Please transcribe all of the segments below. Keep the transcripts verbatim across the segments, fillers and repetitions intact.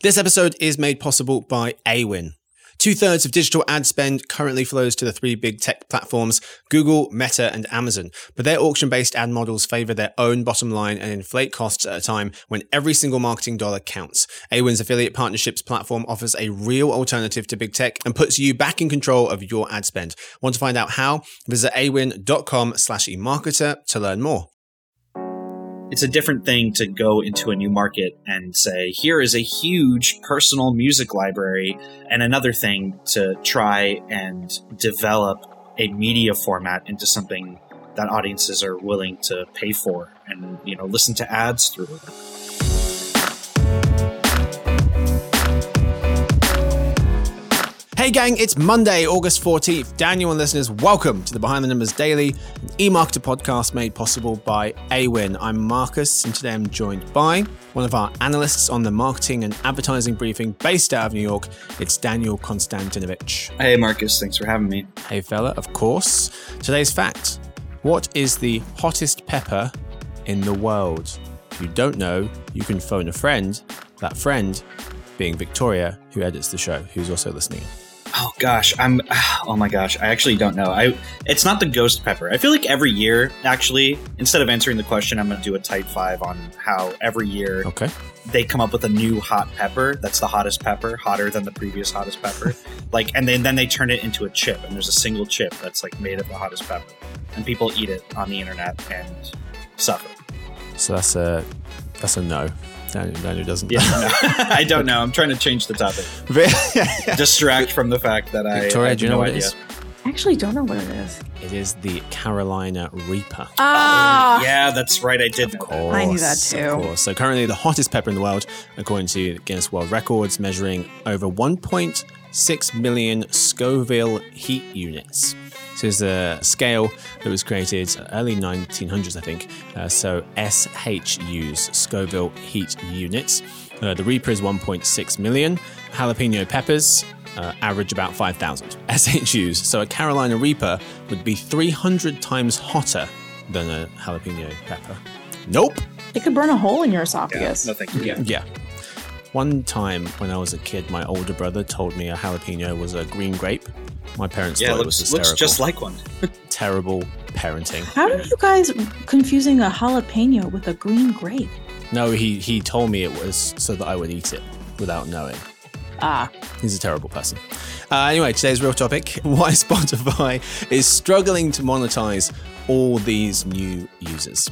This episode is made possible by Awin. Two-thirds of digital ad spend currently flows to the three big tech platforms, Google, Meta, and Amazon. But their auction-based ad models favor their own bottom line and inflate costs at a time when every single marketing dollar counts. Awin's affiliate partnerships platform offers a real alternative to big tech and puts you back in control of your ad spend. Want to find out how? Visit awin.com slash emarketer to learn more. It's a different thing to go into a new market and say, here is a huge personal music library, and another thing to try and develop a media format into something that audiences are willing to pay for and, you know, listen to ads through. Hey gang, it's Monday, August fourteenth. Daniel and listeners, welcome to the Behind the Numbers Daily, an eMarketer podcast made possible by Awin. I'm Marcus, and today I'm joined by one of our analysts on the marketing and advertising briefing based out of New York. It's Daniel Konstantinovich. Hey Marcus, thanks for having me. Hey fella, of course. Today's fact: what is the hottest pepper in the world? If you don't know, you can phone a friend. That friend being Victoria, who edits the show, who's also listening. Oh gosh, I'm. Oh my gosh, I actually don't know. I. It's not the ghost pepper. I feel like every year, actually, instead of answering the question, I'm going to do a type five on how every year okay. they come up with a new hot pepper that's the hottest pepper, hotter than the previous hottest pepper. Like, and then then they turn it into a chip, and there's a single chip that's like made of the hottest pepper, and people eat it on the internet and suffer. So that's a that's a no. Daniel, Daniel doesn't. Yeah, no. I don't know. I'm trying to change the topic. Distract from the fact that I, Victoria, I have do you know no what idea. it is? I actually don't know what it is. It is the Carolina Reaper. Ah, Yeah, that's right. I did Of know that. course. I knew that too. Of course. So currently the hottest pepper in the world, according to Guinness World Records, measuring over one point six million Scoville heat units. So it's a scale that was created early nineteen hundreds, I think. Uh, so S H Us, Scoville heat units. Uh, the Reaper is one point six million. Jalapeno peppers uh, average about five thousand S H Us. So a Carolina Reaper would be three hundred times hotter than a jalapeno pepper. Nope. it could burn a hole in your Yeah, esophagus. no, thank you. Yeah. Yeah. One time when I was a kid, my older brother told me a jalapeno was a green grape. My parents Yeah, thought it looks, it was hysterical. looks just like one. Terrible parenting. How are you guys confusing a jalapeno with a green grape? No, he, he told me it was so that I would eat it without knowing. Ah, He's a terrible person. Uh, anyway, today's real topic, why Spotify is struggling to monetize all these new users.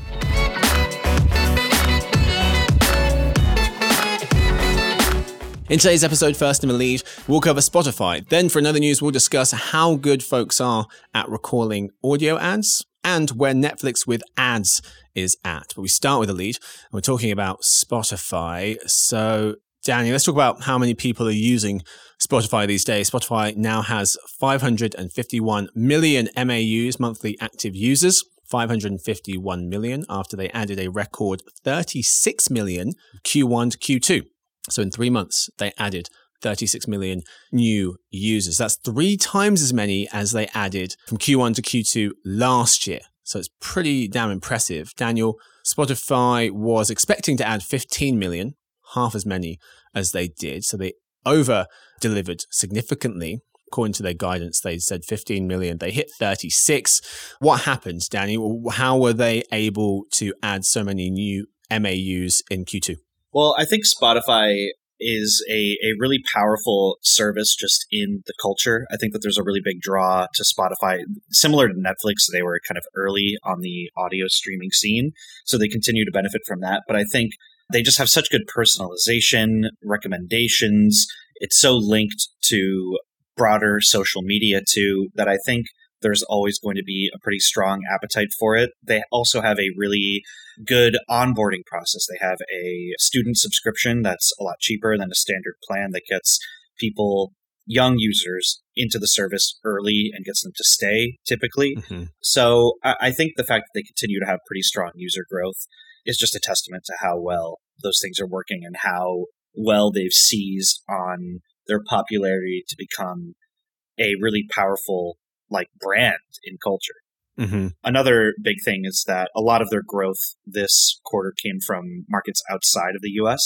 In today's episode, first in the lead, we'll cover Spotify. Then for another news, we'll discuss how good folks are at recalling audio ads and where Netflix with ads is at. But we start with the lead. We're talking about Spotify. So, Danny, let's talk about how many people are using Spotify these days. Spotify now has five hundred fifty-one million M A Us, monthly active users. five hundred fifty-one million after they added a record thirty-six million Q one to Q two. So in three months, they added thirty-six million new users. That's three times as many as they added from Q one to Q two last year. So it's pretty damn impressive. Daniel, Spotify was expecting to add fifteen million, half as many as they did. So they over-delivered significantly. According to their guidance, they said fifteen million. They hit thirty-six. What happened, Daniel? How were they able to add so many new M A Us in Q two? Well, I think Spotify is a, a really powerful service just in the culture. I think that there's a really big draw to Spotify. Similar to Netflix, they were kind of early on the audio streaming scene, so they continue to benefit from that. But I think they just have such good personalization, recommendations. It's so linked to broader social media too, that I think there's always going to be a pretty strong appetite for it. They also have a really good onboarding process. They have a student subscription that's a lot cheaper than a standard plan that gets people, young users, into the service early and gets them to stay typically. Mm-hmm. So I, I think the fact that they continue to have pretty strong user growth is just a testament to how well those things are working and how well they've seized on their popularity to become a really powerful like brand in culture. Mm-hmm. Another big thing is that a lot of their growth this quarter came from markets outside of the U S.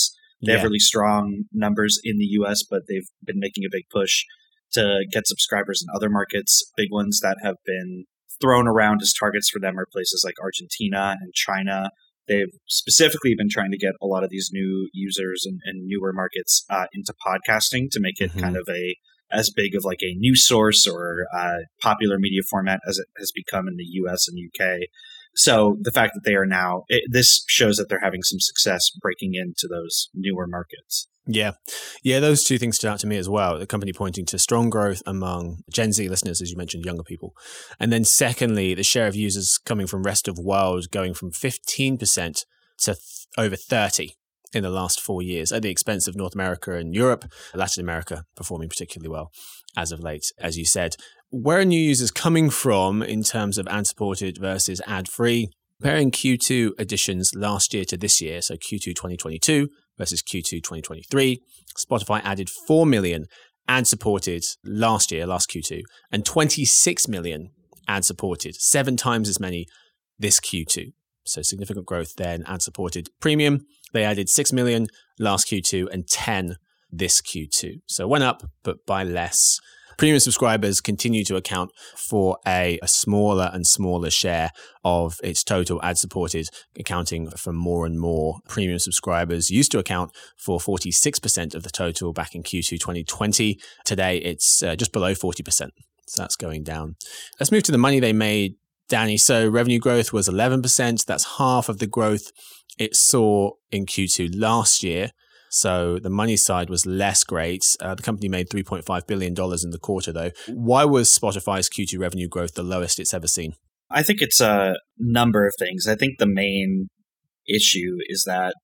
They Yeah. have really strong numbers in the U S, but they've been making a big push to get subscribers in other markets. Big ones that have been thrown around as targets for them are places like Argentina and China. They've specifically been trying to get a lot of these new users and, and newer markets uh, into podcasting to make it Mhm. kind of a as big of like a news source or uh, popular media format as it has become in the U S and U K. So the fact that they are now, it, this shows that they're having some success breaking into those newer markets. Yeah. Yeah, those two things stood out to me as well. The company pointing to strong growth among Gen Z listeners, as you mentioned, younger people. And then secondly, the share of users coming from rest of world going from fifteen percent to th- over thirty in the last four years at the expense of North America and Europe, Latin America performing particularly well as of late, as you said. Where are new users coming from in terms of ad-supported versus ad-free? Comparing Q two additions last year to this year, so Q two twenty twenty-two versus Q two twenty twenty-three, Spotify added four million ad-supported last year, last Q two, and twenty-six million ad-supported, seven times as many this Q two. So significant growth there in ad-supported premium. They added six million last Q two and ten this Q two. So it went up, but by less. Premium subscribers continue to account for a, a smaller and smaller share of its total ad-supported, accounting for more and more. Premium subscribers used to account for forty-six percent of the total back in Q two twenty twenty. Today, it's uh, just below forty percent. So that's going down. Let's move to the money they made, Danny. So revenue growth was eleven percent. That's half of the growth it saw in Q two last year. So the money side was less great. Uh, the company made three point five billion dollars in the quarter, though. Why was Spotify's Q two revenue growth the lowest it's ever seen? I think it's a number of things. I think the main issue is that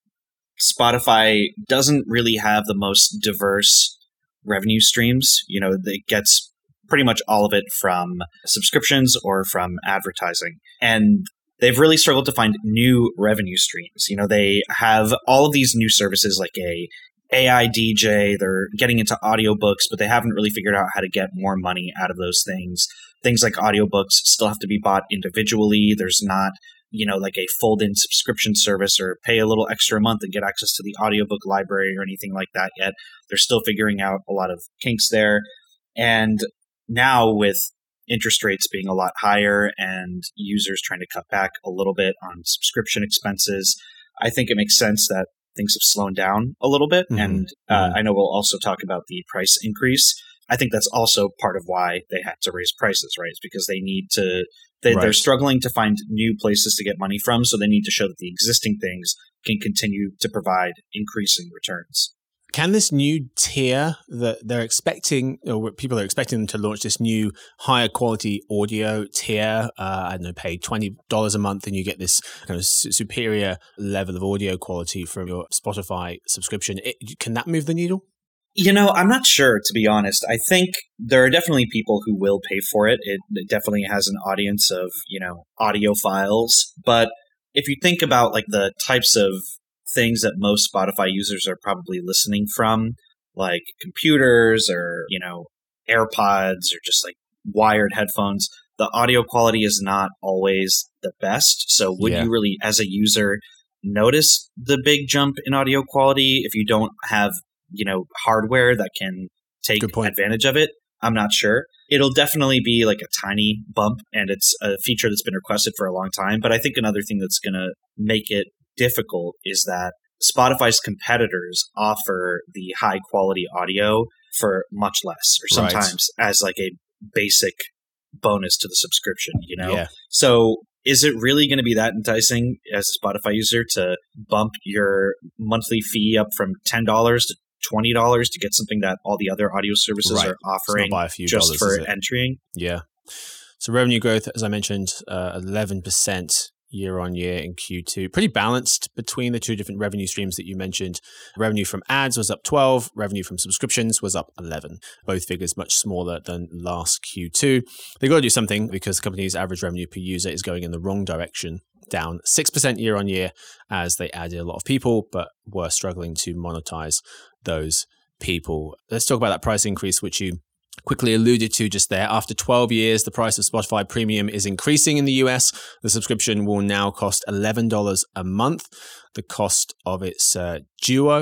Spotify doesn't really have the most diverse revenue streams. You know, it gets pretty much all of it from subscriptions or from advertising. And they've really struggled to find new revenue streams. You know, they have all of these new services like a A I D J, they're getting into audiobooks, but they haven't really figured out how to get more money out of those things. Things like audiobooks still have to be bought individually. There's not, you know, like a fold-in subscription service or pay a little extra a month and get access to the audiobook library or anything like that yet. They're still figuring out a lot of kinks there. And now with interest rates being a lot higher and users trying to cut back a little bit on subscription expenses, I think it makes sense that things have slowed down a little bit. Mm-hmm. And uh, mm-hmm. I know we'll also talk about the price increase. I think that's also part of why they had to raise prices, right? It's because they need to, they, Right. they're struggling to find new places to get money from. So they need to show that the existing things can continue to provide increasing returns. Can this new tier that they're expecting, or people are expecting them to launch this new higher quality audio tier, uh, I don't know, pay twenty dollars a month and you get this kind of su- superior level of audio quality from your Spotify subscription. It, can that move the needle? You know, I'm not sure, to be honest. I think there are definitely people who will pay for it. It, it definitely has an audience of, you know, audiophiles. But if you think about like the types of things that most Spotify users are probably listening from, like computers or, you know, AirPods or just like wired headphones, the audio quality is not always the best. So would Yeah. you really, as a user, notice the big jump in audio quality if you don't have, you know, hardware that can take Good point. advantage of it? I'm not sure. It'll definitely be like a tiny bump, and it's a feature that's been requested for a long time. But I think another thing that's going to make it difficult is that Spotify's competitors offer the high quality audio for much less, or sometimes right. as like a basic bonus to the subscription, you know? Yeah. So is it really going to be that enticing as a Spotify user to bump your monthly fee up from ten dollars to twenty dollars to get something that all the other audio services right. are offering by a few just dollars, for entering? Yeah. So revenue growth, as I mentioned, uh, eleven percent year on year in Q two. Pretty balanced between the two different revenue streams that you mentioned. Revenue from ads was up twelve, revenue from subscriptions was up eleven. Both figures much smaller than last Q two. They got to do something because the company's average revenue per user is going in the wrong direction, down six percent year on year as they added a lot of people, but were struggling to monetize those people. Let's talk about that price increase, which you quickly alluded to just there. After twelve years, the price of Spotify Premium is increasing in the U S. The subscription will now cost eleven dollars a month. The cost of its uh, Duo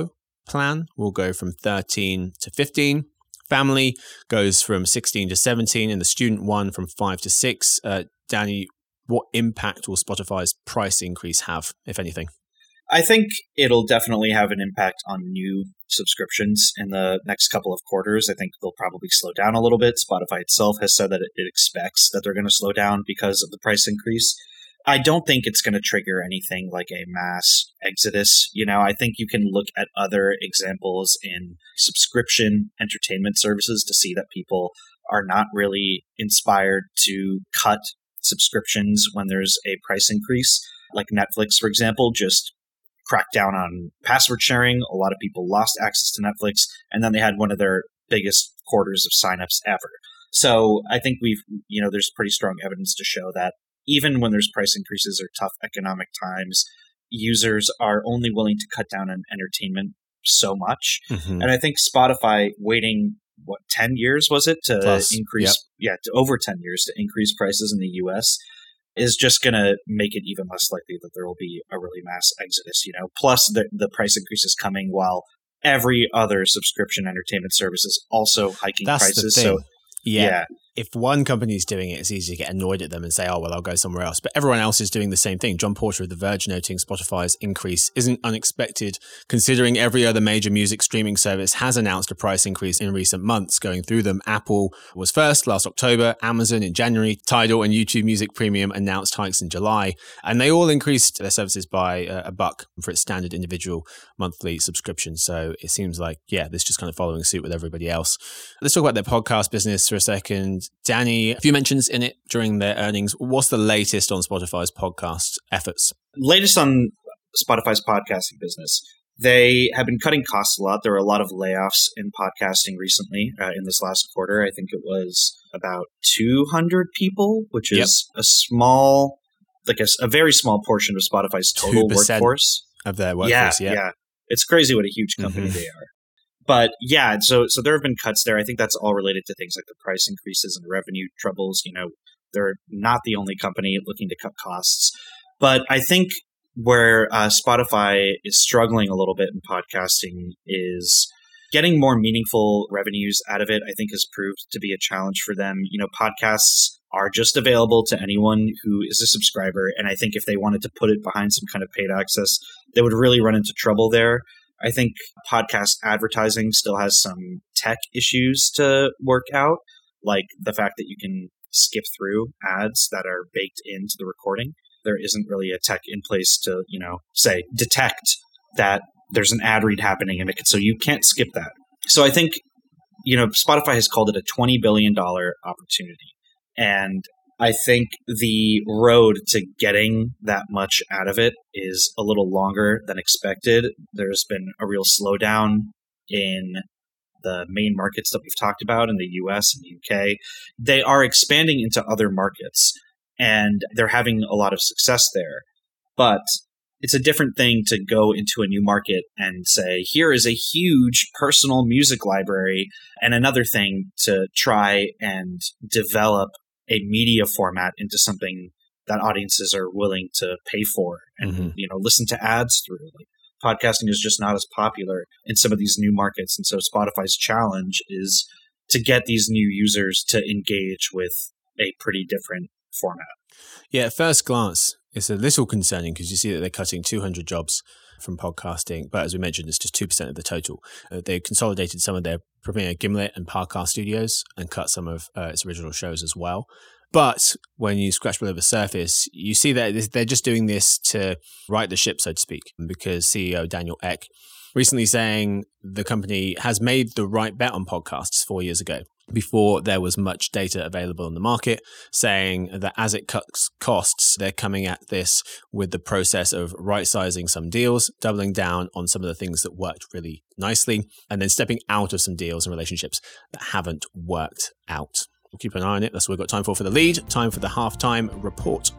plan will go from thirteen to fifteen. Family goes from sixteen to seventeen, and the student one from five to six. Uh, Danny, what impact will Spotify's price increase have, if anything? I think it'll definitely have an impact on new subscriptions in the next couple of quarters. I think they'll probably slow down a little bit. Spotify itself has said that it expects that they're going to slow down because of the price increase. I don't think it's going to trigger anything like a mass exodus. You know, I think you can look at other examples in subscription entertainment services to see that people are not really inspired to cut subscriptions when there's a price increase. Like Netflix, for example, just cracked down on password sharing. A lot of people lost access to Netflix, and then they had one of their biggest quarters of signups ever. So I think we've, you know, there's pretty strong evidence to show that even when there's price increases or tough economic times, users are only willing to cut down on entertainment so much. Mm-hmm. And I think Spotify waiting, what, ten years was it to Plus, increase, yep. yeah, to over ten years to increase prices in the U S is just going to make it even less likely that there will be a really mass exodus, you know, plus the, the price increase is coming while every other subscription entertainment service is also hiking That's prices. The thing. So yeah. yeah. If one company is doing it, it's easy to get annoyed at them and say, oh, well, I'll go somewhere else. But everyone else is doing the same thing. John Porter of The Verge noting Spotify's increase isn't unexpected, considering every other major music streaming service has announced a price increase in recent months. Going through them, Apple was first last October, Amazon in January, Tidal and YouTube Music Premium announced hikes in July. And they all increased their services by uh, a buck for its standard individual monthly subscription. So it seems like, yeah, this just kind of following suit with everybody else. Let's talk about their podcast business for a second. Danny, a few mentions in it during their earnings. What's the latest on Spotify's podcast efforts? Latest on Spotify's podcasting business. They have been cutting costs a lot. There were a lot of layoffs in podcasting recently. Uh, in this last quarter, I think it was about two hundred people, which is yep. a small, like a, a very small portion of Spotify's total workforce. Of their workforce, yeah. Yeah, yeah. It's crazy what a huge company mm-hmm. they are. But yeah, so so there have been cuts there. I think that's all related to things like the price increases and revenue troubles. You know, they're not the only company looking to cut costs. But I think where uh, Spotify is struggling a little bit in podcasting is getting more meaningful revenues out of it. I think has proved to be a challenge for them. You know, podcasts are just available to anyone who is a subscriber. And I think if they wanted to put it behind some kind of paid access, they would really run into trouble there. I think podcast advertising still has some tech issues to work out, like the fact that you can skip through ads that are baked into the recording. There isn't really a tech in place to, you know, say, detect that there's an ad read happening and make it so you can't skip that. So I think, you know, Spotify has called it a twenty billion dollars opportunity. And I think the road to getting that much out of it is a little longer than expected. There's been a real slowdown in the main markets that we've talked about in the U S and U K. They are expanding into other markets, and they're having a lot of success there. But it's a different thing to go into a new market and say, here is a huge personal music library, and another thing to try and develop a media format into something that audiences are willing to pay for and mm-hmm. you know listen to ads through. Like, podcasting is just not as popular in some of these new markets, and so Spotify's challenge is to get these new users to engage with a pretty different format. Yeah, at first glance, it's a little concerning because you see that they're cutting two hundred jobs from podcasting, but as we mentioned, it's just two percent of the total. Uh, they consolidated some of their Premiere Gimlet and Parcast studios and cut some of uh, its original shows as well. But when you scratch below the surface, you see that they're just doing this to right the ship, so to speak, because C E O Daniel Ek recently saying the company has made the right bet on podcasts four years ago, before there was much data available on the market, saying that as it cuts costs, they're coming at this with the process of right-sizing some deals, doubling down on some of the things that worked really nicely, and then stepping out of some deals and relationships that haven't worked out. We'll keep an eye on it. That's what we've got time for for the lead. Time for the halftime report.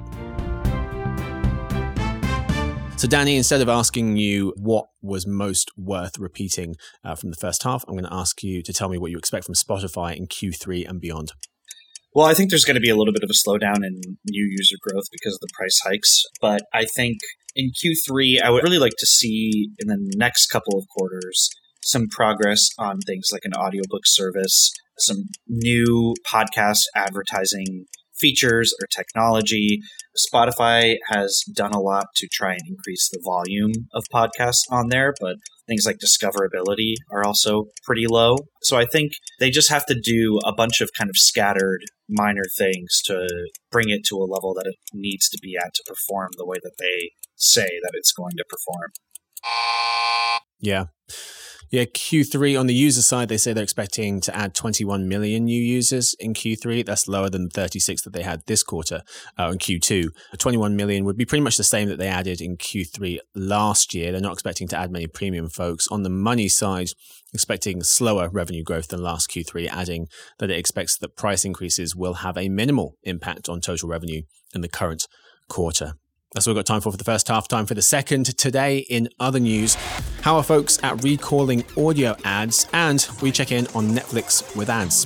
So, Danny, instead of asking you what was most worth repeating uh, from the first half, I'm going to ask you to tell me what you expect from Spotify in Q three and beyond. Well, I think there's going to be a little bit of a slowdown in new user growth because of the price hikes. But I think in Q three, I would really like to see in the next couple of quarters some progress on things like an audiobook service, some new podcast advertising features or technology. Spotify has done a lot to try and increase the volume of podcasts on there, but things like discoverability are also pretty low. So I think they just have to do a bunch of kind of scattered minor things to bring it to a level that it needs to be at to perform the way that they say that it's going to perform. Yeah. Yeah, Q three on the user side, they say they're expecting to add twenty-one million new users in Q three. That's lower than thirty-six that they had this quarter uh, in Q two. twenty-one million would be pretty much the same that they added in Q three last year. They're not expecting to add many premium folks. On the money side, expecting slower revenue growth than last Q three, adding that it expects that price increases will have a minimal impact on total revenue in the current quarter. That's all we've got time for for the first half. Time for the second. Today, in other news, how are folks at recalling audio ads? And we check in on Netflix with ads.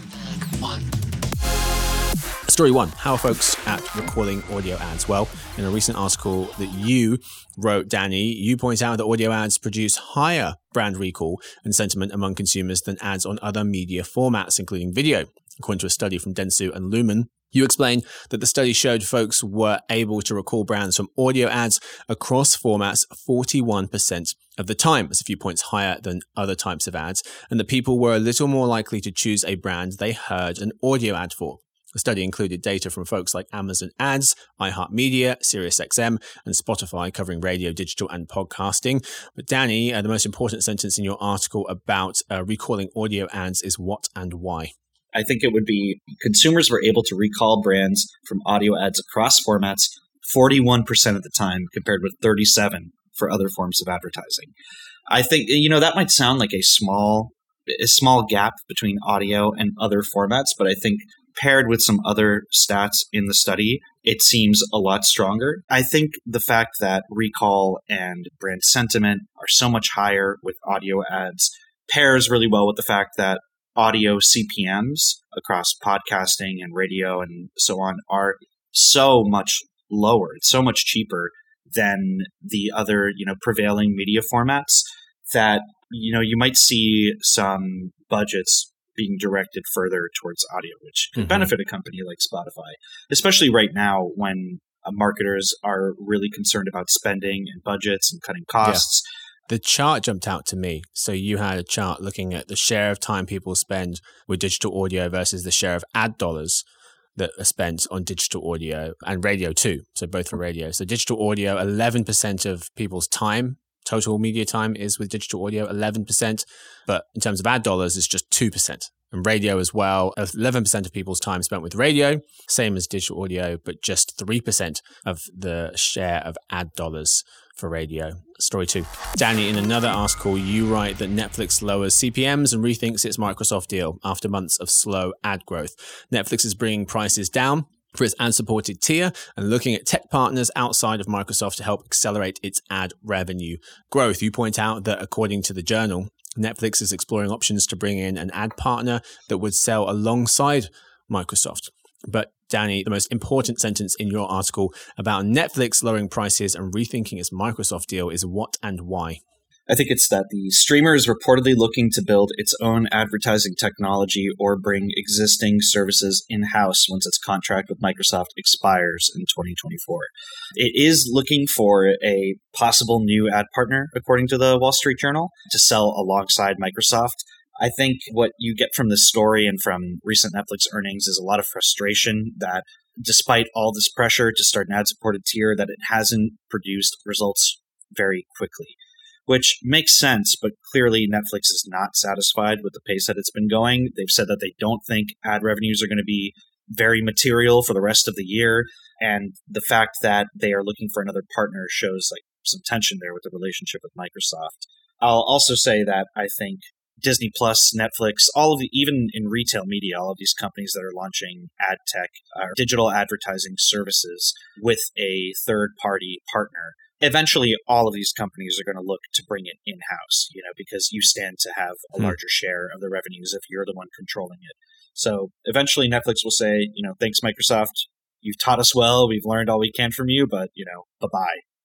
Story one, how are folks at recalling audio ads? Well, in a recent article that you wrote, Danny, you point out that audio ads produce higher brand recall and sentiment among consumers than ads on other media formats, including video. According to a study from Dentsu and Lumen, you explained that the study showed folks were able to recall brands from audio ads across formats forty-one percent of the time. That's a few points higher than other types of ads, and that people were a little more likely to choose a brand they heard an audio ad for. The study included data from folks like Amazon Ads, iHeartMedia, SiriusXM, and Spotify, covering radio, digital, and podcasting. But Danny, uh, the most important sentence in your article about uh, recalling audio ads is what and why? I think it would be consumers were able to recall brands from audio ads across formats forty-one percent of the time, compared with thirty-seven for other forms of advertising. I think, you know, that might sound like a small, a small gap between audio and other formats, but I think paired with some other stats in the study, it seems a lot stronger. I think the fact that recall and brand sentiment are so much higher with audio ads pairs really well with the fact that audio C P Ms across podcasting and radio and so on are so much lower. It's so much cheaper than the other, you know, prevailing media formats that, you know, you might see some budgets being directed further towards audio, which can mm-hmm. benefit a company like Spotify, especially right now when uh, marketers are really concerned about spending and budgets and cutting costs. Yeah. The chart jumped out to me. So you had a chart looking at the share of time people spend with digital audio versus the share of ad dollars that are spent on digital audio and radio too. So both for radio. So digital audio, eleven percent of people's time, total media time is with digital audio, eleven percent. But in terms of ad dollars, it's just two percent. And radio as well, eleven percent of people's time spent with radio, same as digital audio, but just three percent of the share of ad dollars for radio. Story two. Danny, in another article, you write that Netflix lowers C P Ms and rethinks its Microsoft deal after months of slow ad growth. Netflix is bringing prices down for its ad-supported tier and looking at tech partners outside of Microsoft to help accelerate its ad revenue growth. You point out that according to the Journal, Netflix is exploring options to bring in an ad partner that would sell alongside Microsoft. But Danny, the most important sentence in your article about Netflix lowering prices and rethinking its Microsoft deal is what and why? I think it's that the streamer is reportedly looking to build its own advertising technology or bring existing services in-house once its contract with Microsoft expires in twenty twenty-four. It is looking for a possible new ad partner, according to the Wall Street Journal, to sell alongside Microsoft. I think what you get from this story and from recent Netflix earnings is a lot of frustration that despite all this pressure to start an ad-supported tier, that it hasn't produced results very quickly. Which makes sense, but clearly Netflix is not satisfied with the pace that it's been going. They've said that they don't think ad revenues are going to be very material for the rest of the year. And the fact that they are looking for another partner shows like some tension there with the relationship with Microsoft. I'll also say that I think Disney Plus, Netflix, all of the, even in retail media, all of these companies that are launching ad tech, uh, digital advertising services with a third-party partner, eventually all of these companies are going to look to bring it in-house, you know, because you stand to have a hmm. larger share of the revenues if you're the one controlling it. So eventually Netflix will say, you know, thanks, Microsoft. You've taught us well. We've learned all we can from you, but, you know, bye-bye.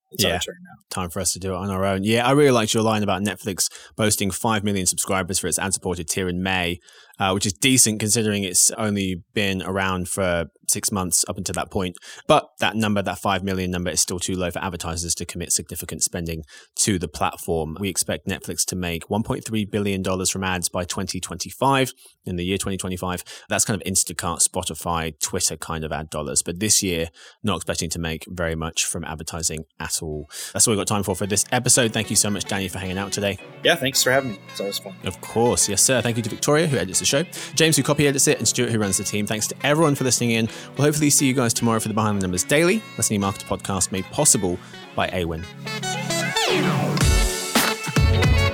It's yeah. our turn now. Time for us to do it on our own. Yeah, I really liked your line about Netflix boasting five million subscribers for its ad-supported tier in May, uh, which is decent considering it's only been around for six months up until that point. But that number, that five million number, is still too low for advertisers to commit significant spending to the platform. We expect Netflix to make one point three billion dollars from ads by twenty twenty-five, in the year twenty twenty-five. That's kind of Instacart, Spotify, Twitter kind of ad dollars. But this year, not expecting to make very much from advertising at all. That's all we've got time for for this episode. Thank you so much, Danny, for hanging out today. Yeah, thanks for having me. It's always fun. Of course. Yes, sir. Thank you to Victoria, who edits the show, James, who copy edits it, and Stuart, who runs the team. Thanks to everyone for listening in. We'll hopefully see you guys tomorrow for the Behind the Numbers Daily, Listening Marketer podcast made possible by Awin.